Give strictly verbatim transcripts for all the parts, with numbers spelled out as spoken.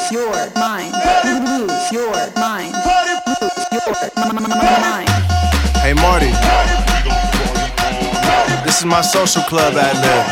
lose your mind. Lose your mind. Lose your mind. Hey Marty, this is my social club ad lib.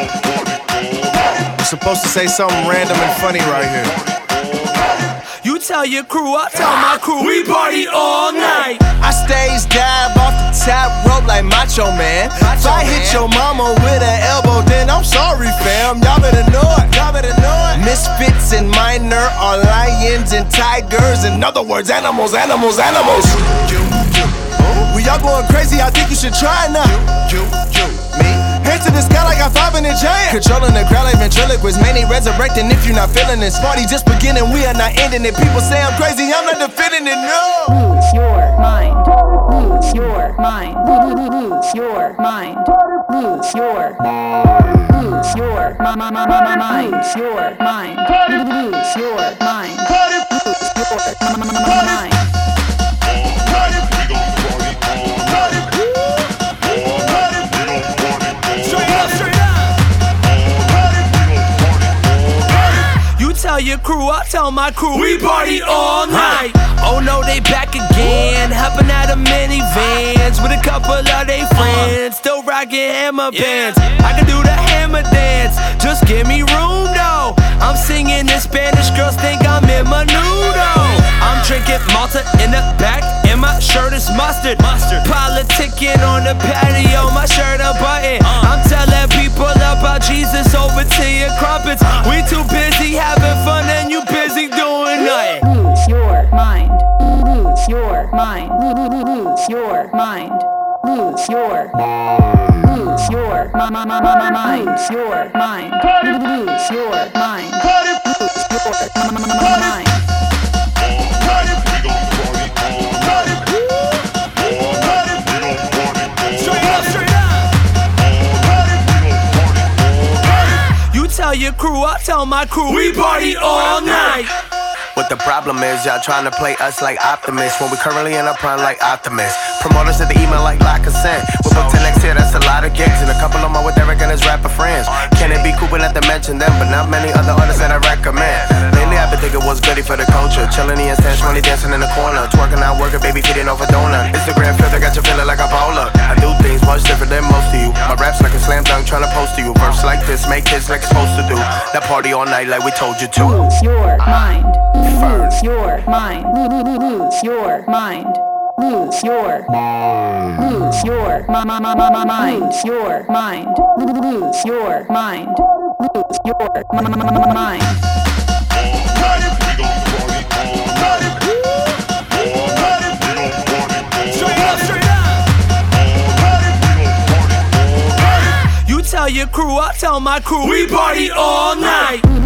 I'm supposed to say something random and funny right here. You tell your crew, I tell my crew, we party all night. I stays dab off the top rope like Macho Man. If I hit your mama with an elbow, then I'm sorry, fam. Y'all better know it. Y'all better know it. Misfits and minor are lions and tigers. In other words, animals, animals, animals. We all going crazy, I think you should try it now. You, you, me. Hands to the sky like I'm five in the giant. Controlling the crowd like ventriloquist. Many resurrecting if you're not feeling this. Party just beginning, we are not ending it. People say I'm crazy, I'm not defending it, no. Lose your mind. Lose your mind. Lose your mind. Lose your Lose your ma ma ma ma mind. Lose your mind. Lose your mind. Lose your ma ma ma mind. Tell your crew, I tell my crew, we party all night. Oh no, they back again, hopping out of minivans with a couple of they friends, still rocking hammer bands. I can do the hammer dance, just give me room though. I'm singing in Spanish, girls think I'm in Menudo. I'm drinking Malta in the back, and my shirt is mustard. Mustard. Politicking on the patio, my shirt unbuttoned. I'm telling people about Jesus over to your crumpets. We too busy having fun and you busy doing nothing. Lose your mind. Lose your mind. Lose your mind. Lose your Lose your ma ma ma ma mind. Lose your mind. Lose your mind. Lose your ma ma ma mind. Tell your crew, I tell my crew, we party all night. What the problem is, y'all trying to play us like Optimists when we currently in our prime like Optimus. Promoters at the email like lack consent. We're booked till next year, that's a lot of gigs. And a couple of them are with Eric and his rapper friends. Can it be cool not to mention them, but not many other artists that I recommend. Lately I've been thinking what's goody for the culture. Chillin' the instance, money dancing in the corner. Twerking out, working, baby feeding over donut. Instagram filter got you feeling like a bowler. I do things much different than most of you. My rap's like a slam dunk trying to post to you. Verse like this, make hits like it's supposed to do. That party all night like we told you to. Lose your mind. Lose your mind. Lose your mind. Lose your Lose your ma ma ma ma ma mind. Lose your mind. Lose your mind. Lose your ma ma ma ma mind. You tell your crew, I tell my crew, we party all night.